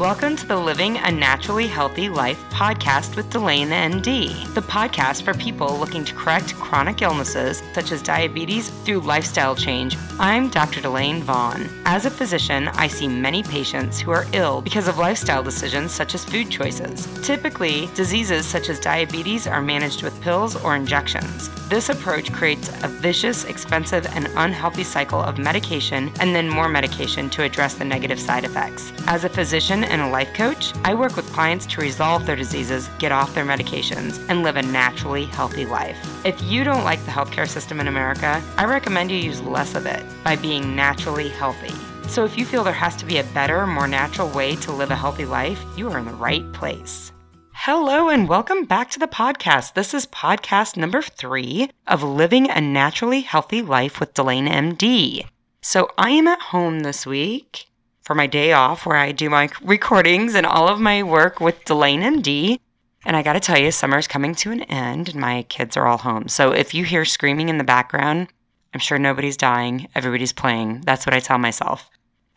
Welcome to the Living a Naturally Healthy Life podcast with Delane MD, the podcast for people looking to correct chronic illnesses such as diabetes through lifestyle change. I'm Dr. Delane Vaughn. As a physician, I see many patients who are ill because of lifestyle decisions such as food choices. Typically, diseases such as diabetes are managed with pills or injections. This approach creates a vicious, expensive, and unhealthy cycle of medication and then more medication to address the negative side effects. As a physician and a life coach, I work with clients to resolve their diseases, get off their medications, and live a naturally healthy life. If you don't like the healthcare system in America, I recommend you use less of it by being naturally healthy. So if you feel there has to be a better, more natural way to live a healthy life, you are in the right place. Hello and welcome back to the podcast. This is podcast number 3 of Living a Naturally Healthy Life with Delane MD. So I am at home this week for my day off where I do my recordings and all of my work with Delane MD. And I got to tell you, summer's coming to an end and my kids are all home. So if you hear screaming in the background, I'm sure nobody's dying. Everybody's playing. That's what I tell myself.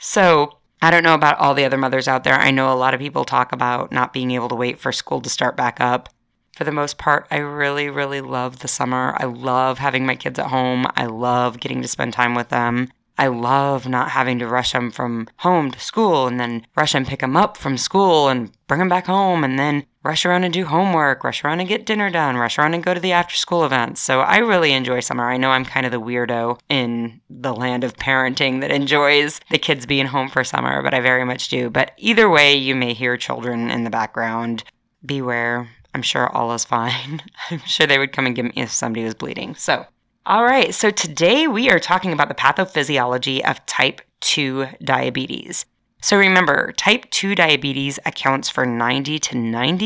So I don't know about all the other mothers out there. I know a lot of people talk about not being able to wait for school to start back up. For the most part, I really, really love the summer. I love having my kids at home. I love getting to spend time with them. I love not having to rush them from home to school and then rush and pick them up from school and bring them back home and then rush around and do homework, rush around and get dinner done, rush around and go to the after school events. So I really enjoy summer. I know I'm kind of the weirdo in the land of parenting that enjoys the kids being home for summer, but I very much do. But either way, you may hear children in the background. Beware. I'm sure all is fine. I'm sure they would come and get me if somebody was bleeding. All right, so today we are talking about the pathophysiology of type 2 diabetes. So remember, type 2 diabetes accounts for 90 to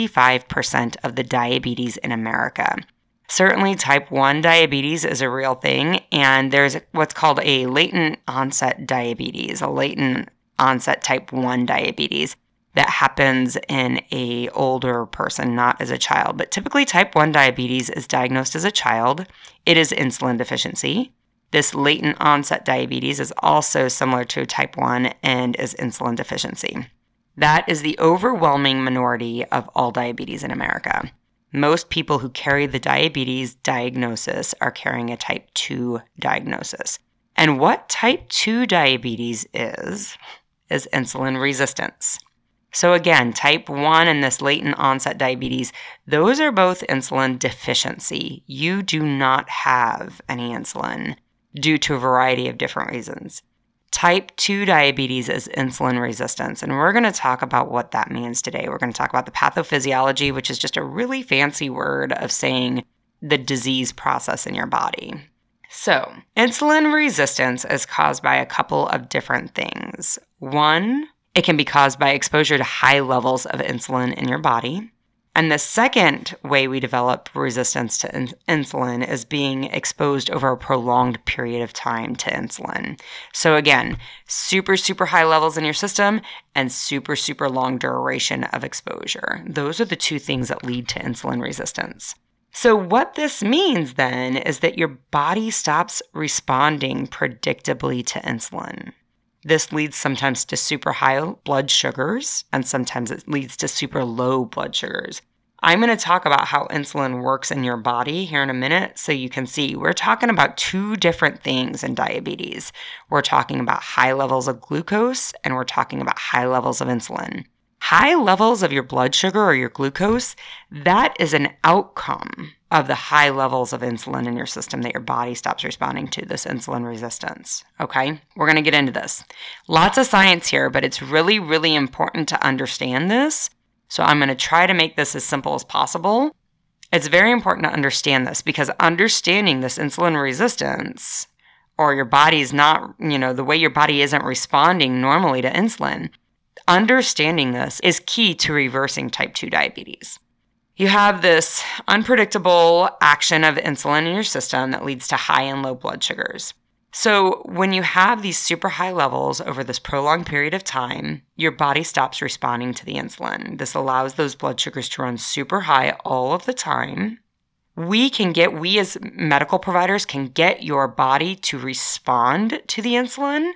95% of the diabetes in America. Certainly, type 1 diabetes is a real thing, and there's what's called a latent onset diabetes, a latent onset type 1 diabetes that happens in an older person, not as a child. But typically, type 1 diabetes is diagnosed as a child. It is insulin deficiency. This latent onset diabetes is also similar to type 1 and is insulin deficiency. That is the overwhelming minority of all diabetes in America. Most people who carry the diabetes diagnosis are carrying a type 2 diagnosis. And what type 2 diabetes is insulin resistance. So again, type 1 and this latent onset diabetes, those are both insulin deficiency. You do not have any insulin due to a variety of different reasons. Type 2 diabetes is insulin resistance, and we're going to talk about what that means today. We're going to talk about the pathophysiology, which is just a really fancy word of saying the disease process in your body. So, insulin resistance is caused by a couple of different things. One, it can be caused by exposure to high levels of insulin in your body. And the second way we develop resistance to insulin is being exposed over a prolonged period of time to insulin. So again, super, super high levels in your system and super, super long duration of exposure. Those are the two things that lead to insulin resistance. So what this means then is that your body stops responding predictably to insulin. This leads sometimes to super high blood sugars, and sometimes it leads to super low blood sugars. I'm going to talk about how insulin works in your body here in a minute so you can see. We're talking about two different things in diabetes. We're talking about high levels of glucose, and we're talking about high levels of insulin. High levels of your blood sugar or your glucose, that is an outcome of the high levels of insulin in your system that your body stops responding to, this insulin resistance. Okay, we're going to get into this. Lots of science here, but it's really, really important to understand this. So I'm going to try to make this as simple as possible. It's very important to understand this because understanding this insulin resistance or your body's not, the way your body isn't responding normally to insulin, understanding this is key to reversing type 2 diabetes. You have this unpredictable action of insulin in your system that leads to high and low blood sugars. So when you have these super high levels over this prolonged period of time, your body stops responding to the insulin. This allows those blood sugars to run super high all of the time. We as medical providers can get your body to respond to the insulin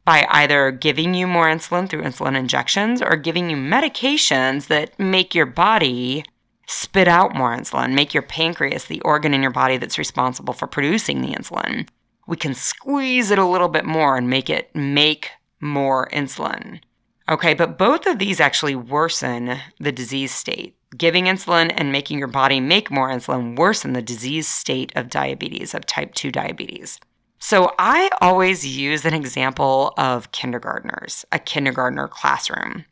by either giving you more insulin through insulin injections or giving you medications that make your body spit out more insulin, make your pancreas, the organ in your body that's responsible for producing the insulin. We can squeeze it a little bit more and make it make more insulin. Okay, but both of these actually worsen the disease state. Giving insulin and making your body make more insulin worsen the disease state of diabetes, of type 2 diabetes. So I always use an example of kindergartners, a kindergartner classroom.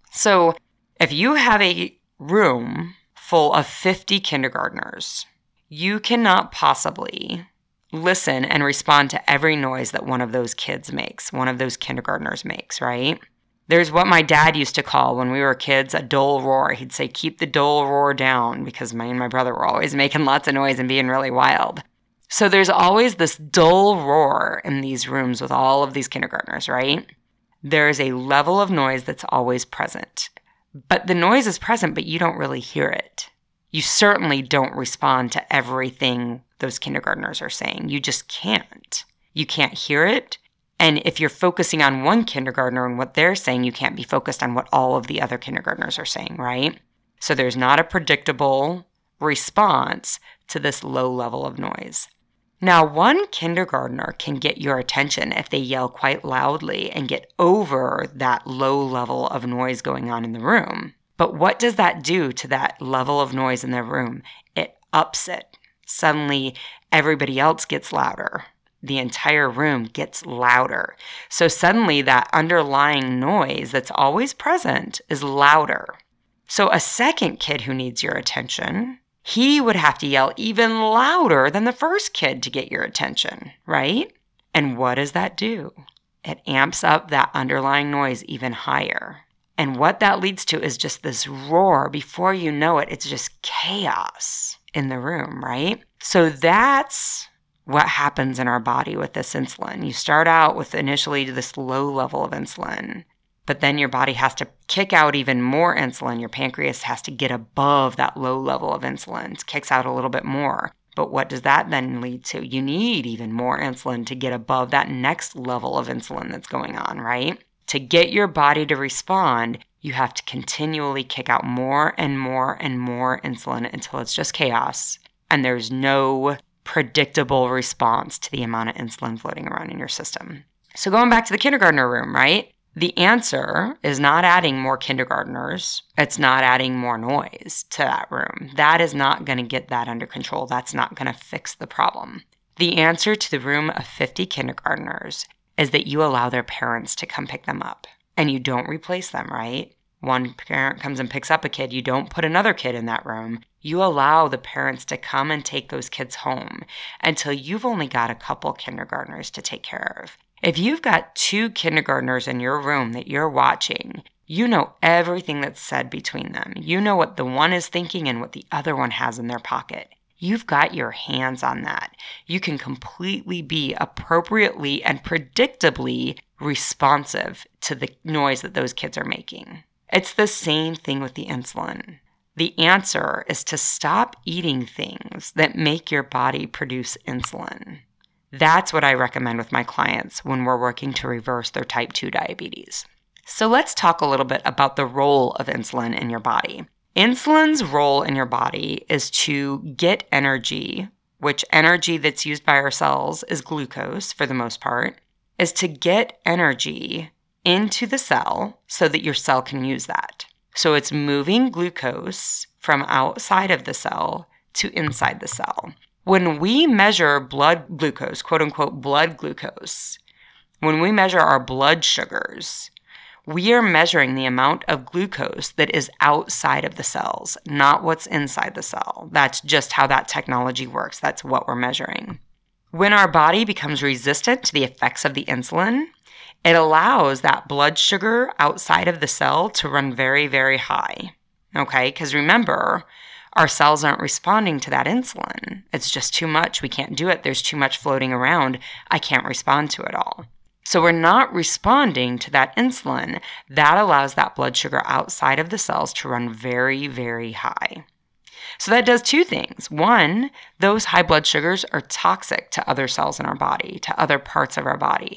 So if you have a room full of 50 kindergartnners, you cannot possibly listen and respond to every noise that one of those kids makes, one of those kindergartners makes, right? There's what my dad used to call when we were kids a dole roar. He'd say, keep the dole roar down, because me and my brother were always making lots of noise and being really wild. So there's always this dull roar in these rooms with all of these kindergartners, right? There is a level of noise that's always present. But the noise is present, but you don't really hear it. You certainly don't respond to everything those kindergartners are saying. You just can't. You can't hear it. And if you're focusing on one kindergartner and what they're saying, you can't be focused on what all of the other kindergartners are saying, right? So there's not a predictable response to this low level of noise. Now, one kindergartner can get your attention if they yell quite loudly and get over that low level of noise going on in the room. But what does that do to that level of noise in their room? It ups it. Suddenly, everybody else gets louder. The entire room gets louder. So suddenly, that underlying noise that's always present is louder. So a second kid who needs your attention, he would have to yell even louder than the first kid to get your attention, right? And what does that do? It amps up that underlying noise even higher. And what that leads to is just this roar. Before you know it, it's just chaos in the room, right? So that's what happens in our body with this insulin. You start out with initially this low level of insulin, but then your body has to kick out even more insulin. Your pancreas has to get above that low level of insulin. It kicks out a little bit more. But what does that then lead to? You need even more insulin to get above that next level of insulin that's going on, right? To get your body to respond, you have to continually kick out more and more and more insulin until it's just chaos. And there's no predictable response to the amount of insulin floating around in your system. So going back to the kindergartner room, right? The answer is not adding more kindergartners. It's not adding more noise to that room. That is not going to get that under control. That's not going to fix the problem. The answer to the room of 50 kindergartners is that you allow their parents to come pick them up. And you don't replace them, right? One parent comes and picks up a kid. You don't put another kid in that room. You allow the parents to come and take those kids home until you've only got a couple kindergartners to take care of. If you've got 2 kindergartners in your room that you're watching, you know everything that's said between them. You know what the one is thinking and what the other one has in their pocket. You've got your hands on that. You can completely be appropriately and predictably responsive to the noise that those kids are making. It's the same thing with the insulin. The answer is to stop eating things that make your body produce insulin. That's what I recommend with my clients when we're working to reverse their type 2 diabetes. So let's talk a little bit about the role of insulin in your body. Insulin's role in your body is to get energy, which energy that's used by our cells is glucose for the most part, is to get energy into the cell so that your cell can use that. So it's moving glucose from outside of the cell to inside the cell. When we measure blood glucose, quote unquote blood glucose, when we measure our blood sugars, we are measuring the amount of glucose that is outside of the cells, not what's inside the cell. That's just how that technology works. That's what we're measuring. When our body becomes resistant to the effects of the insulin, it allows that blood sugar outside of the cell to run very, very high. Okay? Because remember, our cells aren't responding to that insulin. It's just too much. We can't do it. There's too much floating around. I can't respond to it all. So we're not responding to that insulin. That allows that blood sugar outside of the cells to run very, very high. So that does 2 things. One, those high blood sugars are toxic to other cells in our body, to other parts of our body.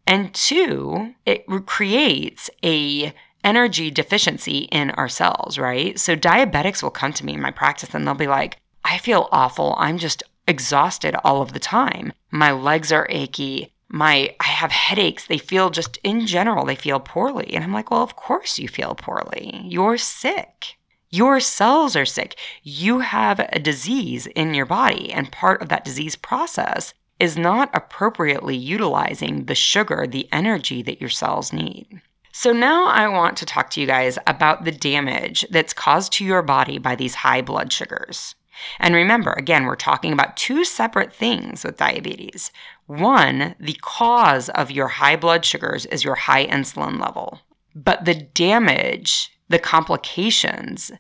And 2, it creates a energy deficiency in our cells, right? So diabetics will come to me in my practice and they'll be like, I feel awful. I'm just exhausted all of the time. My legs are achy. I have headaches. They feel just, in general, they feel poorly. And I'm like, well, of course you feel poorly. You're sick. Your cells are sick. You have a disease in your body, and part of that disease process is not appropriately utilizing the sugar, the energy that your cells need. So now I want to talk to you guys about the damage that's caused to your body by these high blood sugars. And remember, again, we're talking about 2 separate things with diabetes. 1, the cause of your high blood sugars is your high insulin level. But the damage, the complications,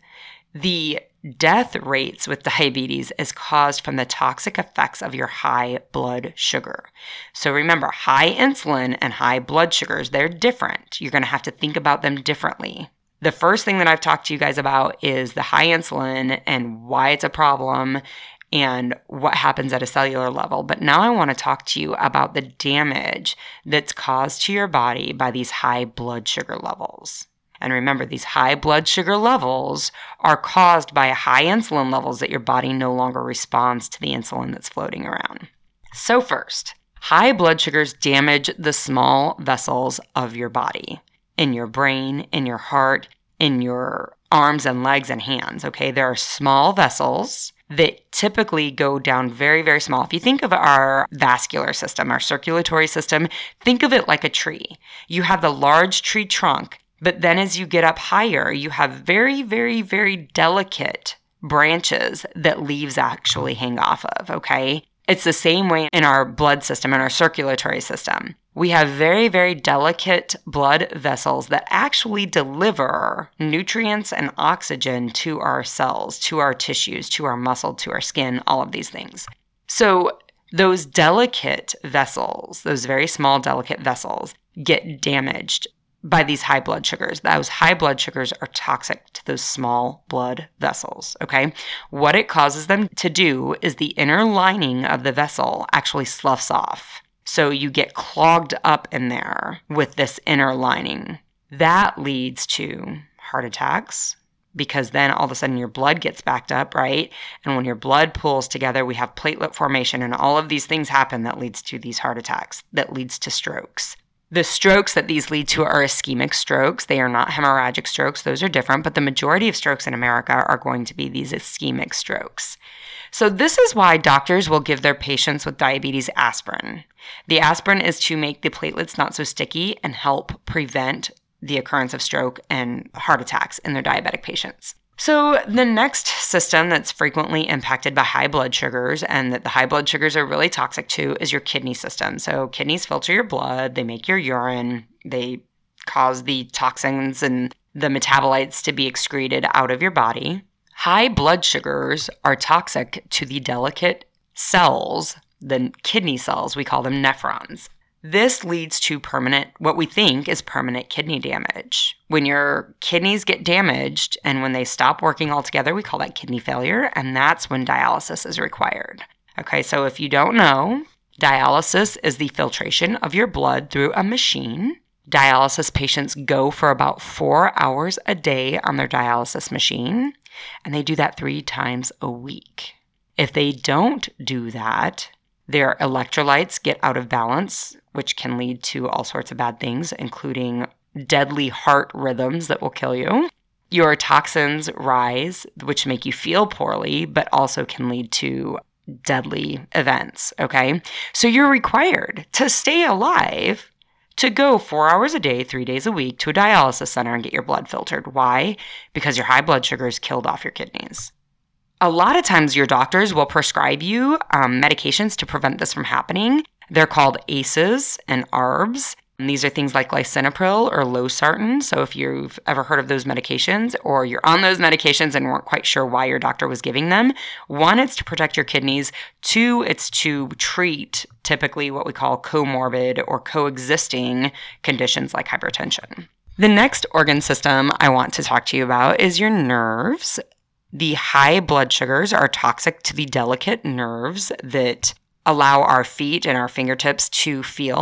the death rates with diabetes is caused from the toxic effects of your high blood sugar. So remember, high insulin and high blood sugars, they're different. You're going to have to think about them differently. The first thing that I've talked to you guys about is the high insulin and why it's a problem and what happens at a cellular level. But now I want to talk to you about the damage that's caused to your body by these high blood sugar levels. And remember, these high blood sugar levels are caused by high insulin levels that your body no longer responds to the insulin that's floating around. So first, high blood sugars damage the small vessels of your body, in your brain, in your heart, in your arms and legs and hands, okay? There are small vessels that typically go down very, very small. If you think of our vascular system, our circulatory system, think of it like a tree. You have the large tree trunk, but then as you get up higher, you have very, very, very delicate branches that leaves actually hang off of, okay? It's the same way in our blood system, in our circulatory system. We have very, very delicate blood vessels that actually deliver nutrients and oxygen to our cells, to our tissues, to our muscle, to our skin, all of these things. So those delicate vessels, those very small, delicate vessels, get damaged by these high blood sugars. Those high blood sugars are toxic to those small blood vessels, okay? What it causes them to do is the inner lining of the vessel actually sloughs off. So you get clogged up in there with this inner lining. That leads to heart attacks, because then all of a sudden your blood gets backed up, right? And when your blood pools together, we have platelet formation, and all of these things happen that leads to these heart attacks, that leads to strokes. The strokes that these lead to are ischemic strokes. They are not hemorrhagic strokes. Those are different, but the majority of strokes in America are going to be these ischemic strokes. So this is why doctors will give their patients with diabetes aspirin. The aspirin is to make the platelets not so sticky and help prevent the occurrence of stroke and heart attacks in their diabetic patients. So the next system that's frequently impacted by high blood sugars, and that the high blood sugars are really toxic to, is your kidney system. So kidneys filter your blood, they make your urine, they cause the toxins and the metabolites to be excreted out of your body. High blood sugars are toxic to the delicate cells, the kidney cells, we call them nephrons. This leads to what we think is permanent kidney damage. When your kidneys get damaged and when they stop working altogether, we call that kidney failure, and that's when dialysis is required. Okay, so if you don't know, dialysis is the filtration of your blood through a machine. Dialysis patients go for about 4 hours a day on their dialysis machine, and they do that 3 times a week. If they don't do that, their electrolytes get out of balance, which can lead to all sorts of bad things, including deadly heart rhythms that will kill you. Your toxins rise, which make you feel poorly, but also can lead to deadly events, okay? So you're required to stay alive to go 4 hours a day, 3 days a week to a dialysis center and get your blood filtered. Why? Because your high blood sugars killed off your kidneys. A lot of times your doctors will prescribe you medications to prevent this from happening. They're called ACEs and ARBs. And these are things like lisinopril or losartan. So if you've ever heard of those medications, or you're on those medications and weren't quite sure why your doctor was giving them, 1, it's to protect your kidneys. 2, it's to treat typically what we call comorbid or coexisting conditions like hypertension. The next organ system I want to talk to you about is your nerves. The high blood sugars are toxic to the delicate nerves that allow our feet and our fingertips to feel.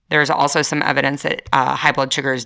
There's also some evidence that high blood sugars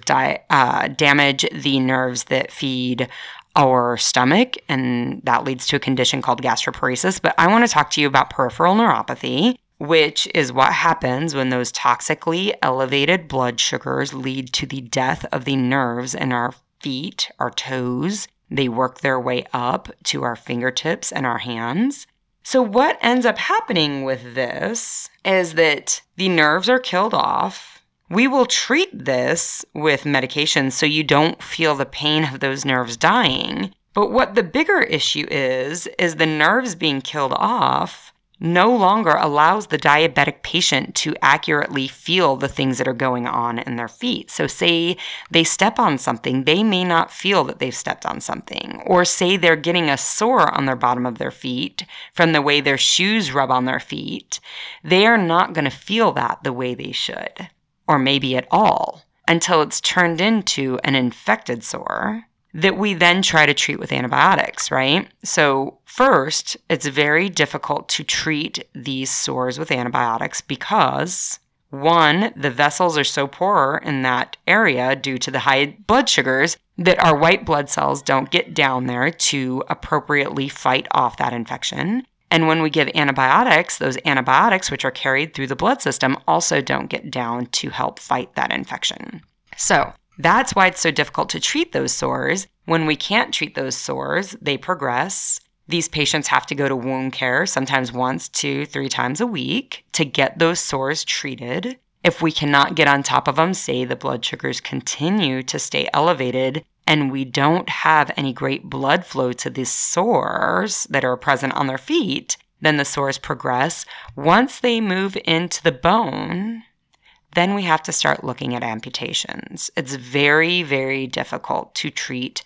damage the nerves that feed our stomach, and that leads to a condition called gastroparesis. But I want to talk to you about peripheral neuropathy, which is what happens when those toxically elevated blood sugars lead to the death of the nerves in our feet, our toes. They work their way up to our fingertips and our hands. So what ends up happening with this is that the nerves are killed off. We will treat this with medication so you don't feel the pain of those nerves dying. But what the bigger issue is the nerves being killed off no longer allows the diabetic patient to accurately feel the things that are going on in their feet. So say they step on something, they may not feel that they've stepped on something. Or say they're getting a sore on their bottom of their feet from the way their shoes rub on their feet. They are not going to feel that the way they should, or maybe at all, until it's turned into an infected sore that we then try to treat with antibiotics, right? So first, it's very difficult to treat these sores with antibiotics because, one, the vessels are so poor in that area due to the high blood sugars that our white blood cells don't get down there to appropriately fight off that infection. And when we give antibiotics, those antibiotics, which are carried through the blood system, also don't get down to help fight that infection. So that's why it's so difficult to treat those sores. When we can't treat those sores, they progress. These patients have to go to wound care, sometimes once, 2, 3 times a week to get those sores treated. If we cannot get on top of them, say the blood sugars continue to stay elevated and we don't have any great blood flow to these sores that are present on their feet, then the sores progress. Once they move into the bone, then we have to start looking at amputations. It's very, very difficult to treat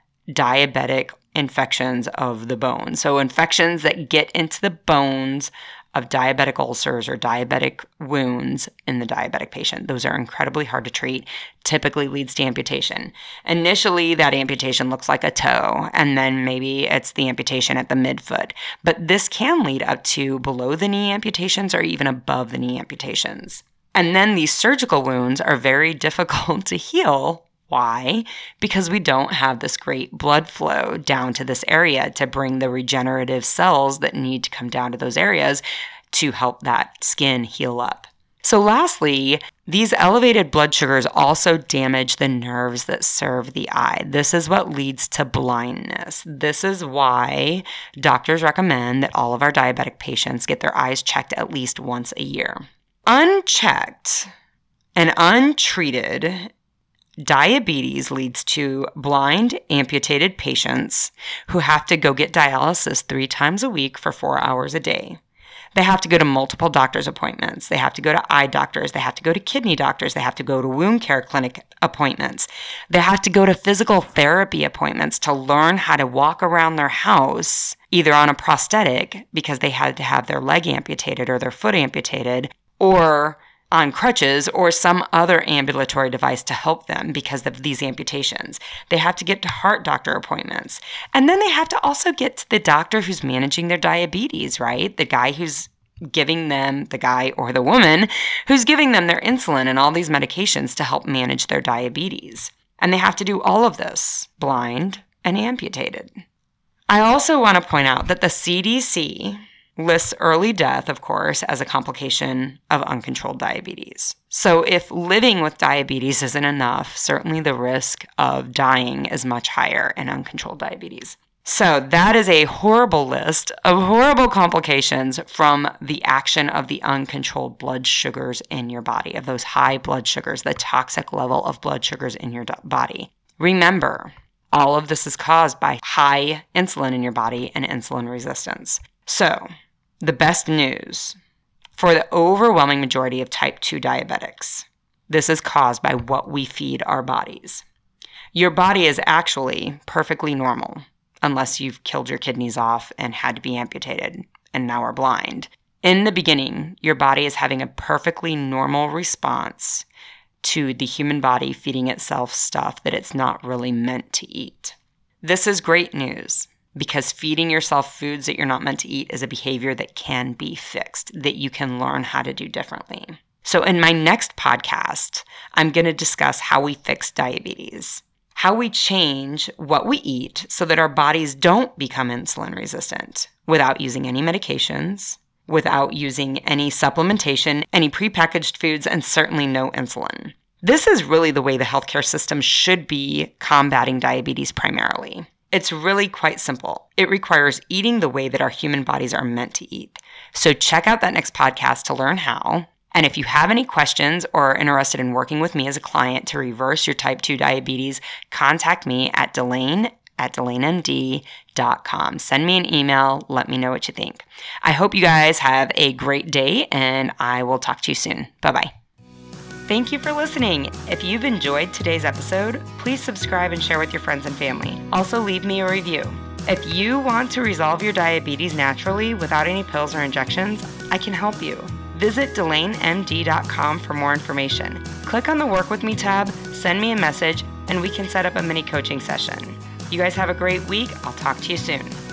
diabetic infections of the bone. So infections that get into the bones of diabetic ulcers or diabetic wounds in the diabetic patient. Those are incredibly hard to treat, typically leads to amputation. Initially, that amputation looks like a toe, and then maybe it's the amputation at the midfoot. But this can lead up to below the knee amputations or even above the knee amputations. And then these surgical wounds are very difficult to heal. Why? Because we don't have this great blood flow down to this area to bring the regenerative cells that need to come down to those areas to help that skin heal up. So lastly, these elevated blood sugars also damage the nerves that serve the eye. This is what leads to blindness. This is why doctors recommend that all of our diabetic patients get their eyes checked at least once a year. Unchecked and untreated, diabetes leads to blind, amputated patients who have to go get dialysis 3 times a week for 4 hours a day. They have to go to multiple doctor's appointments. They have to go to eye doctors. They have to go to kidney doctors. They have to go to wound care clinic appointments. They have to go to physical therapy appointments to learn how to walk around their house, either on a prosthetic because they had to have their leg amputated or their foot amputated, or on crutches or some other ambulatory device to help them because of these amputations. They have to get to heart doctor appointments. And then they have to also get to the doctor who's managing their diabetes, right? The guy who's giving them, the guy or the woman who's giving them their insulin and all these medications to help manage their diabetes. And they have to do all of this blind and amputated. I also want to point out that the CDC lists early death, of course, as a complication of uncontrolled diabetes. So if living with diabetes isn't enough, certainly the risk of dying is much higher in uncontrolled diabetes. So that is a horrible list of horrible complications from the action of the uncontrolled blood sugars in your body, of those high blood sugars, the toxic level of blood sugars in your body. Remember, all of this is caused by high insulin in your body and insulin resistance. So, the best news for the overwhelming majority of type 2 diabetics, this is caused by what we feed our bodies. Your body is actually perfectly normal, unless you've killed your kidneys off and had to be amputated and now are blind. In the beginning, your body is having a perfectly normal response to the human body feeding itself stuff that it's not really meant to eat. This is great news, because feeding yourself foods that you're not meant to eat is a behavior that can be fixed, that you can learn how to do differently. So in my next podcast, I'm going to discuss how we fix diabetes, how we change what we eat so that our bodies don't become insulin resistant without using any medications, without using any supplementation, any prepackaged foods, and certainly no insulin. This is really the way the healthcare system should be combating diabetes primarily. It's really quite simple. It requires eating the way that our human bodies are meant to eat. So check out that next podcast to learn how. And if you have any questions or are interested in working with me as a client to reverse your type 2 diabetes, contact me at Delaine@DelaineMD.com. Send me an email. Let me know what you think. I hope you guys have a great day, and I will talk to you soon. Bye-bye. Thank you for listening. If you've enjoyed today's episode, please subscribe and share with your friends and family. Also, leave me a review. If you want to resolve your diabetes naturally without any pills or injections, I can help you. Visit DelaineMD.com for more information. Click on the Work With Me tab, send me a message, and we can set up a mini coaching session. You guys have a great week. I'll talk to you soon.